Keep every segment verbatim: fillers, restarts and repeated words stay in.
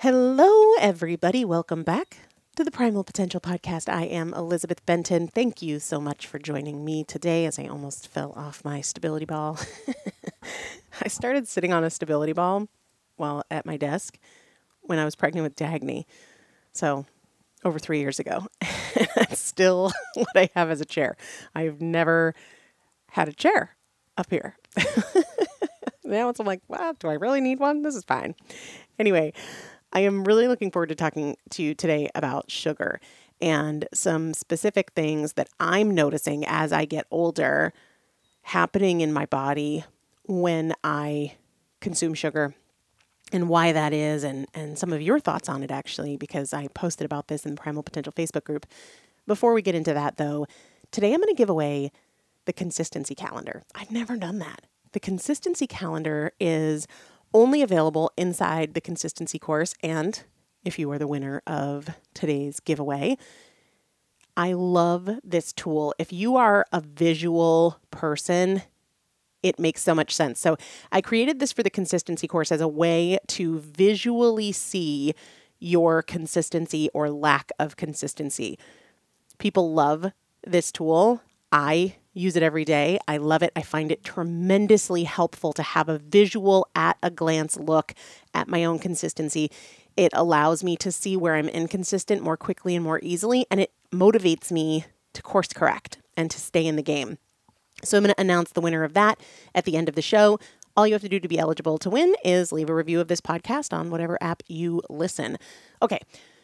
Hello, everybody. Welcome back to the Primal Potential Podcast. I am Elizabeth Benton. Thank you so much for joining me today as I almost fell off my stability ball. I started sitting on a stability ball while at my desk when I was pregnant with Dagny. So over three years ago. And that's still what I have as a chair. I've never had a chair up here. Now it's I'm like, wow, do I really need one? This is fine. Anyway, I am really looking forward to talking to you today about sugar and some specific things that I'm noticing as I get older happening in my body when I consume sugar and why that is and, and some of your thoughts on it actually, because I posted about this in the Primal Potential Facebook group. Before we get into that though, today I'm going to give away the consistency calendar. I've never done that. The consistency calendar is only available inside the consistency course. And if you are the winner of today's giveaway, I love this tool. If you are a visual person, it makes so much sense. So I created this for the consistency course as a way to visually see your consistency or lack of consistency. People love this tool. I use it every day. I love it. I find it tremendously helpful to have a visual at a glance look at my own consistency. It allows me to see where I'm inconsistent more quickly and more easily, and it motivates me to course correct and to stay in the game. So I'm going to announce the winner of that at the end of the show. All you have to do to be eligible to win is leave a review of this podcast on whatever app you listen. Okay.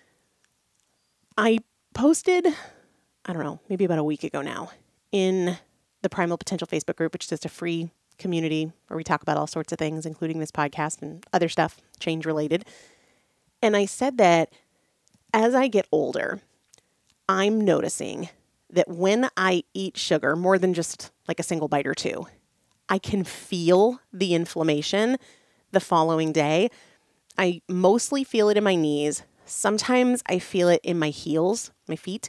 I posted, I don't know, maybe about a week ago now, in the Primal Potential Facebook group, which is just a free community where we talk about all sorts of things, including this podcast and other stuff, change related. And I said that as I get older, I'm noticing that when I eat sugar, more than just like a single bite or two, I can feel the inflammation the following day. I mostly feel it in my knees. Sometimes I feel it in my heels, my feet.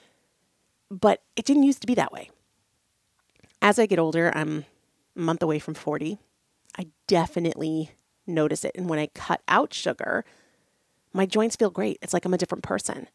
But it didn't used to be that way. As I get older, I'm a month away from forty. I definitely notice it. And when I cut out sugar, my joints feel great. It's like I'm a different person.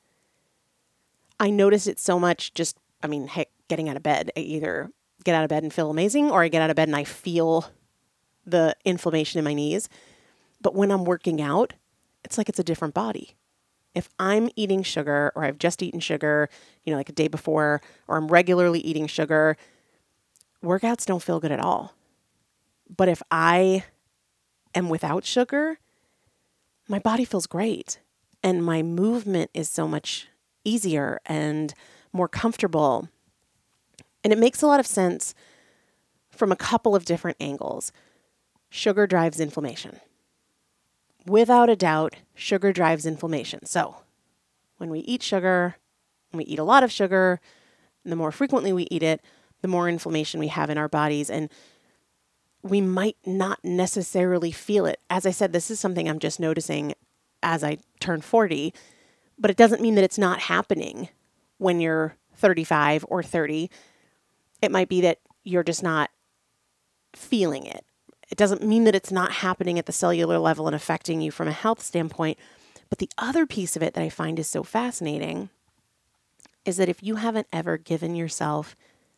I notice it so much just, I mean, heck, getting out of bed. I either get out of bed and feel amazing, or I get out of bed and I feel the inflammation in my knees. But when I'm working out, it's like it's a different body. If I'm eating sugar or I've just eaten sugar, you know, like a day before, or I'm regularly eating sugar, workouts don't feel good at all. But if I am without sugar, my body feels great. And my movement is so much easier and more comfortable. And it makes a lot of sense from a couple of different angles. Sugar drives inflammation. Without a doubt, sugar drives inflammation. So when we eat sugar, when we eat a lot of sugar, the more frequently we eat it, the more inflammation we have in our bodies. And we might not necessarily feel it. As I said, this is something I'm just noticing as I turn forty, but it doesn't mean that it's not happening when you're thirty-five or thirty. It might be that you're just not feeling it. It doesn't mean that it's not happening at the cellular level and affecting you from a health standpoint. But the other piece of it that I find is so fascinating is that if you haven't ever given yourself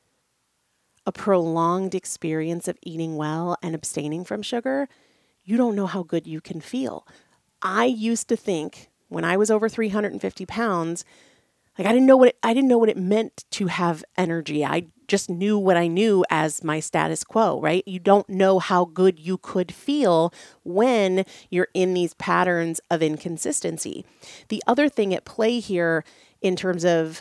a prolonged experience of eating well and abstaining from sugar, you don't know how good you can feel. I used to think when I was over three hundred fifty pounds, like I didn't know what it, I didn't know what it meant to have energy. I just knew what I knew as my status quo, right? You don't know how good you could feel when you're in these patterns of inconsistency. The other thing at play here in terms of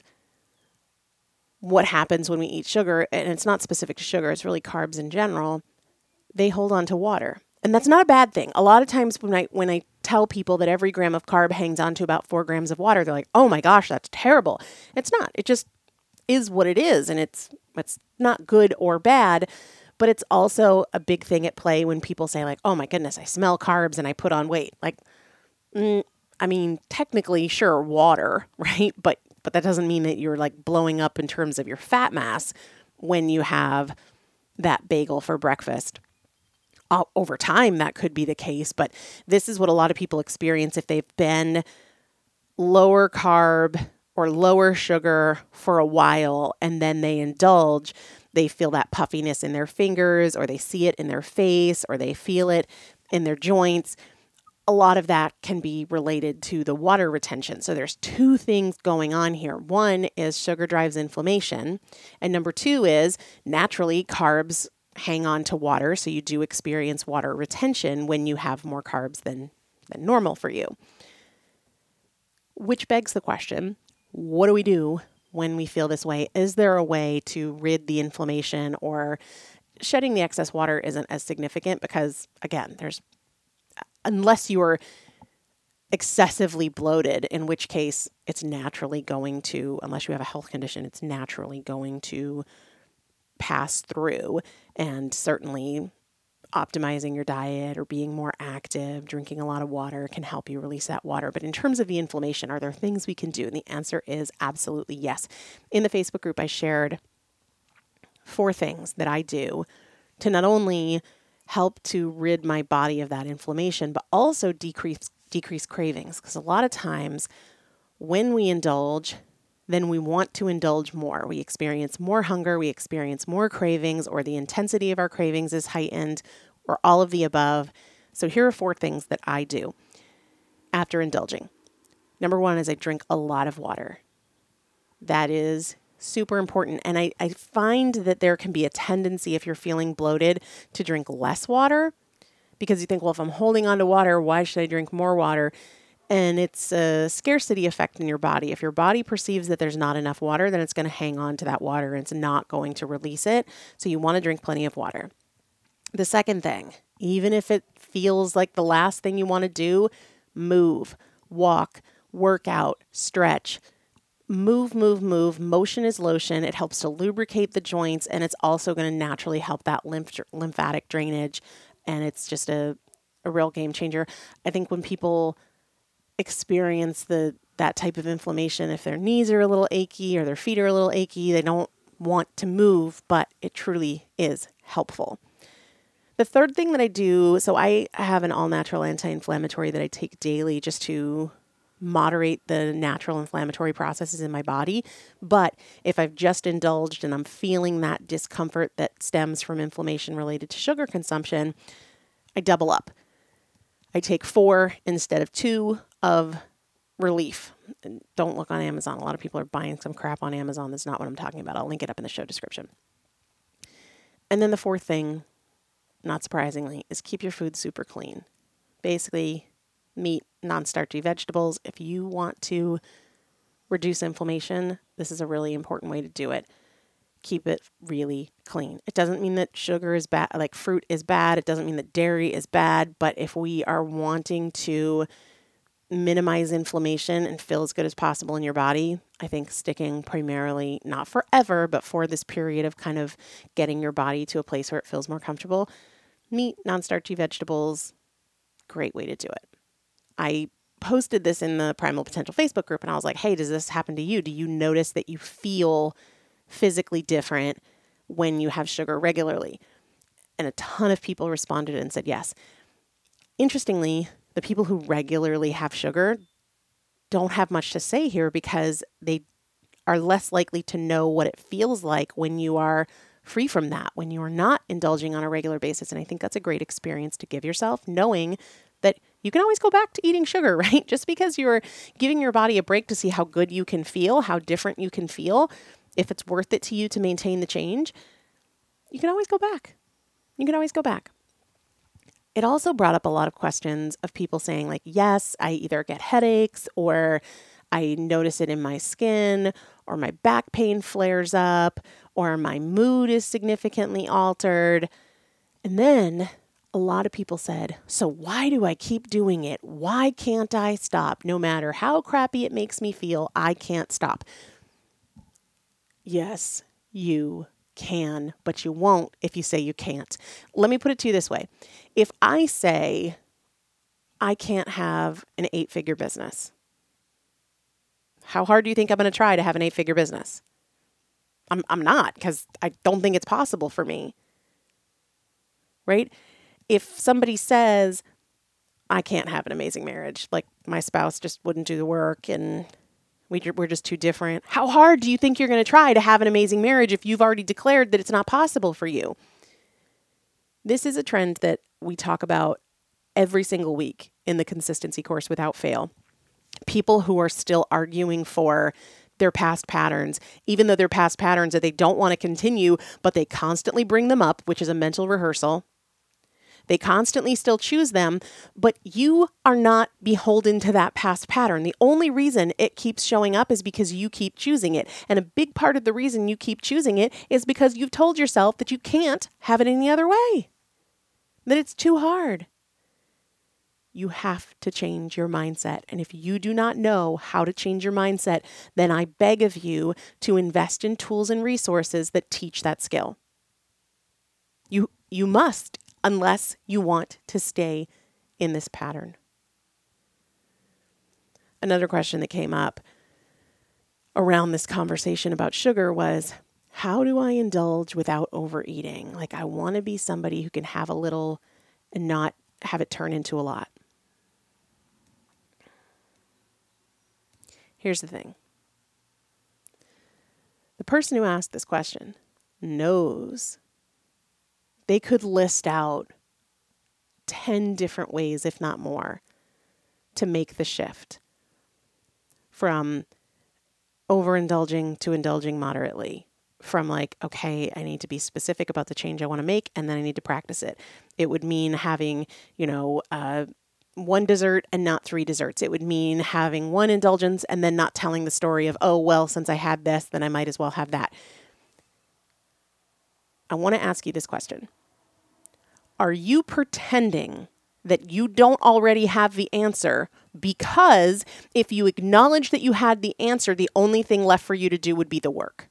what happens when we eat sugar, and it's not specific to sugar, it's really carbs in general, they hold on to water. And that's not a bad thing. A lot of times when I when I tell people that every gram of carb hangs on to about four grams of water, they're like, oh my gosh, that's terrible. It's not. It just is what it is. And it's it's not good or bad, but it's also a big thing at play when people say like, oh my goodness, I smell carbs and I put on weight. Like, mm, I mean, technically, sure, water, right? But but that doesn't mean that you're like blowing up in terms of your fat mass when you have that bagel for breakfast. uh, over time, that could be the case, but this is what a lot of people experience if they've been lower carb or lower sugar for a while and then they indulge. They feel that puffiness in their fingers, or they see it in their face, or they feel it in their joints. A lot of that can be related to the water retention. So there's two things going on here. One is sugar drives inflammation, and number two is naturally carbs hang on to water, so you do experience water retention when you have more carbs than, than normal for you. Which begs the question, what do we do when we feel this way? Is there a way to rid the inflammation, or shedding the excess water isn't as significant because, again, there's, unless you're excessively bloated, in which case it's naturally going to, unless you have a health condition, it's naturally going to pass through. And certainly optimizing your diet or being more active, drinking a lot of water can help you release that water. But in terms of the inflammation, are there things we can do? And the answer is absolutely yes. In the Facebook group, I shared four things that I do to not only help to rid my body of that inflammation, but also decrease decrease cravings. Because a lot of times when we indulge, then we want to indulge more. We experience more hunger, we experience more cravings, or the intensity of our cravings is heightened, or all of the above. So here are four things that I do after indulging. Number one is I drink a lot of water. That is super important. And I, I find that there can be a tendency, if you're feeling bloated, to drink less water, because you think, well, if I'm holding on to water, why should I drink more water? And it's a scarcity effect in your body. If your body perceives that there's not enough water, then it's going to hang on to that water and it's not going to release it. So you want to drink plenty of water. The second thing, even if it feels like the last thing you want to do, move, walk, work out, stretch. Move, move, move. Motion is lotion. It helps to lubricate the joints, and it's also going to naturally help that lymph, lymphatic drainage. And it's just a, a real game changer. I think when people experience the that type of inflammation, if their knees are a little achy or their feet are a little achy, they don't want to move, but it truly is helpful. The third thing that I do, so I have an all-natural anti-inflammatory that I take daily just to moderate the natural inflammatory processes in my body. But if I've just indulged and I'm feeling that discomfort that stems from inflammation related to sugar consumption, I double up. I take four instead of two of relief. And don't look on Amazon. A lot of people are buying some crap on Amazon. That's not what I'm talking about. I'll link it up in the show description. And then the fourth thing, not surprisingly, is keep your food super clean. Basically, meat, non-starchy vegetables. If you want to reduce inflammation, this is a really important way to do it. Keep it really clean. It doesn't mean that sugar is bad, like fruit is bad. It doesn't mean that dairy is bad. But if we are wanting to minimize inflammation and feel as good as possible in your body, I think sticking primarily, not forever, but for this period of kind of getting your body to a place where it feels more comfortable, meat, non-starchy vegetables, great way to do it. I posted this in the Primal Potential Facebook group and I was like, hey, does this happen to you? Do you notice that you feel physically different when you have sugar regularly? And a ton of people responded and said yes. Interestingly, the people who regularly have sugar don't have much to say here because they are less likely to know what it feels like when you are free from that, when you are not indulging on a regular basis. And I think that's a great experience to give yourself, knowing that you can always go back to eating sugar, right? Just because you're giving your body a break to see how good you can feel, how different you can feel, if it's worth it to you to maintain the change, you can always go back. You can always go back. It also brought up a lot of questions of people saying like, yes, I either get headaches or I notice it in my skin, or my back pain flares up, or my mood is significantly altered. And then a lot of people said, so why do I keep doing it? Why can't I stop? No matter how crappy it makes me feel, I can't stop. Yes, you can, but you won't if you say you can't. Let me put it to you this way. If I say I can't have an eight-figure business, how hard do you think I'm going to try to have an eight-figure business? I'm I'm not, because I don't think it's possible for me. Right? if somebody says, I can't have an amazing marriage, like my spouse just wouldn't do the work and we, we're just too different. How hard do you think you're going to try to have an amazing marriage if you've already declared that it's not possible for you? This is a trend that we talk about every single week in the consistency course without fail. People who are still arguing for their past patterns, even though they're past patterns that they don't want to continue, but they constantly bring them up, which is a mental rehearsal. They constantly still choose them, but you are not beholden to that past pattern. The only reason it keeps showing up is because you keep choosing it. And a big part of the reason you keep choosing it is because you've told yourself that you can't have it any other way, that it's too hard. You have to change your mindset. And if you do not know how to change your mindset, then I beg of you to invest in tools and resources that teach that skill. You, you must, unless you want to stay in this pattern. Another question that came up around this conversation about sugar was, how do I indulge without overeating? Like, I want to be somebody who can have a little and not have it turn into a lot. Here's the thing. The person who asked this question knows they could list out ten different ways, if not more, to make the shift from overindulging to indulging moderately. From like, okay, I need to be specific about the change I want to make, and then I need to practice it. It would mean having, you know, uh, one dessert and not three desserts. It would mean having one indulgence and then not telling the story of, oh, well, since I had this, then I might as well have that. I want to ask you this question. Are you pretending that you don't already have the answer because if you acknowledge that you had the answer, the only thing left for you to do would be the work?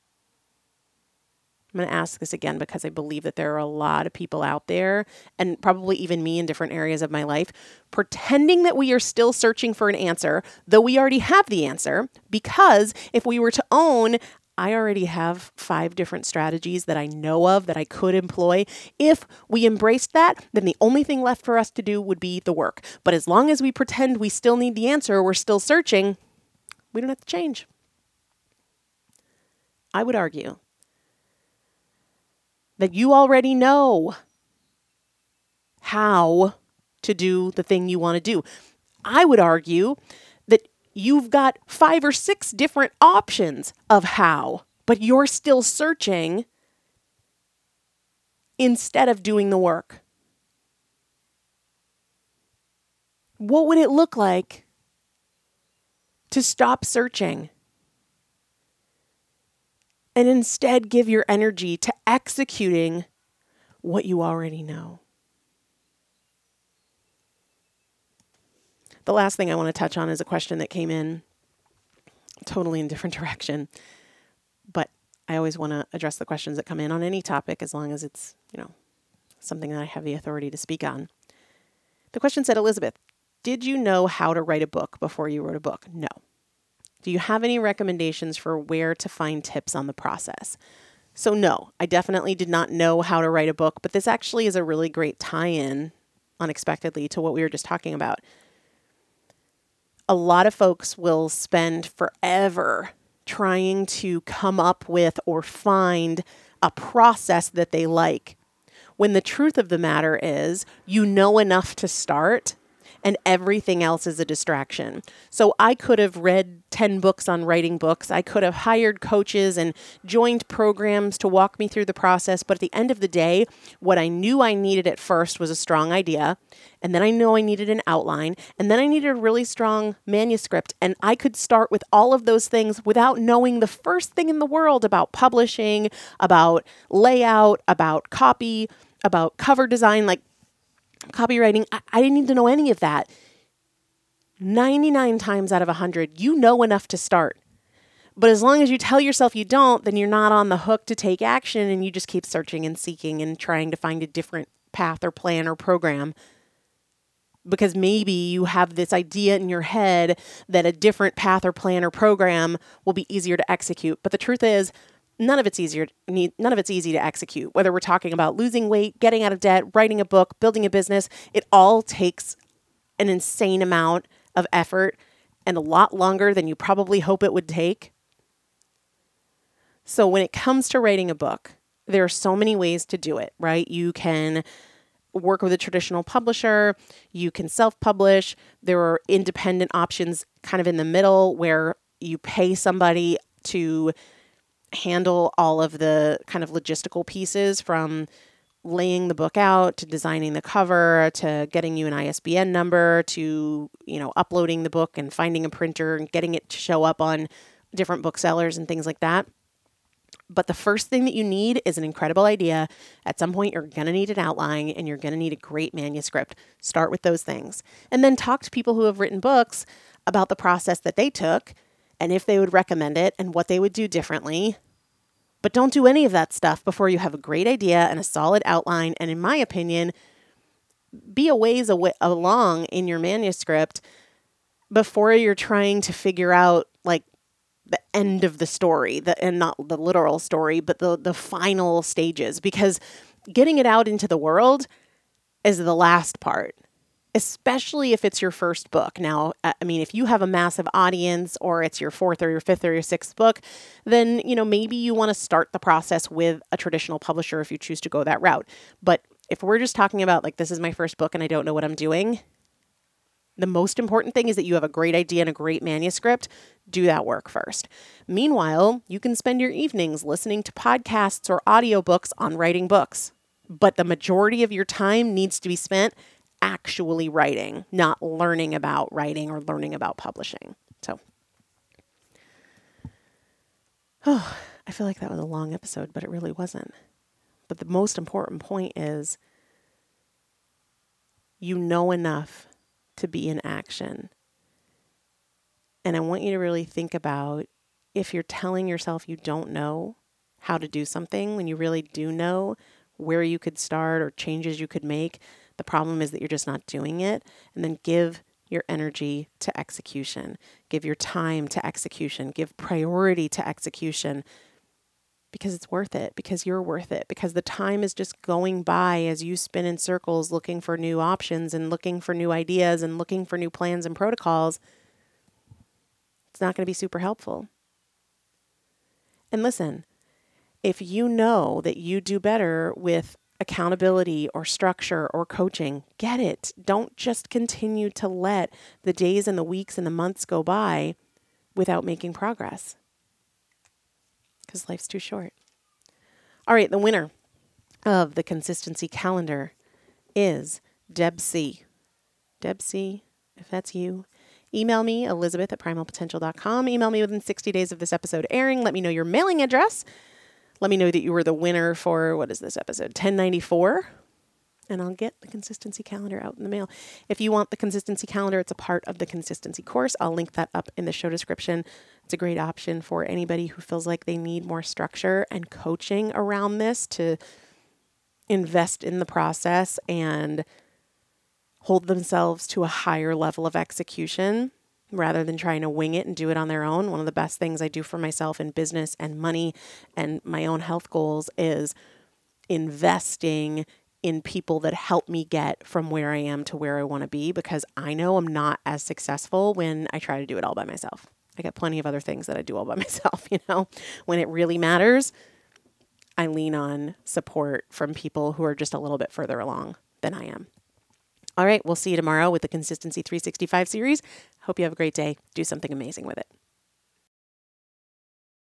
I'm going to ask this again because I believe that there are a lot of people out there, and probably even me in different areas of my life, pretending that we are still searching for an answer, though we already have the answer, because if we were to own, I already have five different strategies that I know of that I could employ. If we embraced that, then the only thing left for us to do would be the work. But as long as we pretend we still need the answer, we're still searching, we don't have to change. I would argue that you already know how to do the thing you want to do. I would argue that you've got five or six different options of how, but you're still searching instead of doing the work. What would it look like to stop searching and instead give your energy to executing what you already know? The last thing I want to touch on is a question that came in totally in a different direction, but I always want to address the questions that come in on any topic as long as it's, you know, something that I have the authority to speak on. The question said, Elizabeth, did you know how to write a book before you wrote a book? No. Do you have any recommendations for where to find tips on the process? So no, I definitely did not know how to write a book, but this actually is a really great tie-in, unexpectedly, to what we were just talking about. A lot of folks will spend forever trying to come up with or find a process that they like, when the truth of the matter is you know enough to start and everything else is a distraction. So I could have read ten books on writing books. I could have hired coaches and joined programs to walk me through the process. But at the end of the day, what I knew I needed at first was a strong idea. And then I know I needed an outline. And then I needed a really strong manuscript. And I could start with all of those things without knowing the first thing in the world about publishing, about layout, about copy, about cover design, like copywriting. I, I didn't need to know any of that. ninety-nine times out of one hundred, you know enough to start. But as long as you tell yourself you don't, then you're not on the hook to take action and you just keep searching and seeking and trying to find a different path or plan or program. Because maybe you have this idea in your head that a different path or plan or program will be easier to execute. But the truth is, none of it's easier, none of it's easy to execute. Whether we're talking about losing weight, getting out of debt, writing a book, building a business, it all takes an insane amount of effort and a lot longer than you probably hope it would take. So when it comes to writing a book, there are so many ways to do it, right? You can work with a traditional publisher, you can self-publish. There are independent options kind of in the middle where you pay somebody to handle all of the kind of logistical pieces, from laying the book out to designing the cover to getting you an I S B N number to, you know, uploading the book and finding a printer and getting it to show up on different booksellers and things like that. But the first thing that you need is an incredible idea. At some point, you're going to need an outline and you're going to need a great manuscript. Start with those things. And then talk to people who have written books about the process that they took and if they would recommend it and what they would do differently. But don't do any of that stuff before you have a great idea and a solid outline. And in my opinion, be a ways away, along in your manuscript before you're trying to figure out like the end of the story, the, and not the literal story, but the, the final stages, because getting it out into the world is the last part, especially if it's your first book. Now, I mean, if you have a massive audience or it's your fourth or your fifth or your sixth book, then, you know, maybe you want to start the process with a traditional publisher if you choose to go that route. But if we're just talking about like, this is my first book and I don't know what I'm doing, the most important thing is that you have a great idea and a great manuscript. Do that work first. Meanwhile, you can spend your evenings listening to podcasts or audiobooks on writing books. But the majority of your time needs to be spent actually writing, not learning about writing or learning about publishing. So, oh, I feel like that was a long episode, but it really wasn't. But the most important point is you know enough to be in action. And I want you to really think about, if you're telling yourself you don't know how to do something when you really do know where you could start or changes you could make. The problem is that you're just not doing it. And then give your energy to execution. Give your time to execution. Give priority to execution, because it's worth it, because you're worth it, because the time is just going by as you spin in circles looking for new options and looking for new ideas and looking for new plans and protocols. It's not going to be super helpful. And listen, if you know that you do better with accountability or structure or coaching, get it. Don't just continue to let the days and the weeks and the months go by without making progress, because life's too short. All right, the winner of the consistency calendar is Deb C. Deb C, if that's you, email me, Elizabeth at primal potential dot com. Email me within sixty days of this episode airing. Let me know your mailing address. Let me know that you were the winner for, what is this episode, ten ninety-four. And I'll get the consistency calendar out in the mail. If you want the consistency calendar, it's a part of the consistency course. I'll link that up in the show description. It's a great option for anybody who feels like they need more structure and coaching around this to invest in the process and hold themselves to a higher level of execution rather than trying to wing it and do it on their own. One of the best things I do for myself in business and money and my own health goals is investing in people that help me get from where I am to where I want to be, because I know I'm not as successful when I try to do it all by myself. I got plenty of other things that I do all by myself, you know. When it really matters, I lean on support from people who are just a little bit further along than I am. All right, we'll see you tomorrow with the Consistency three sixty-five series. Hope you have a great day. Do something amazing with it.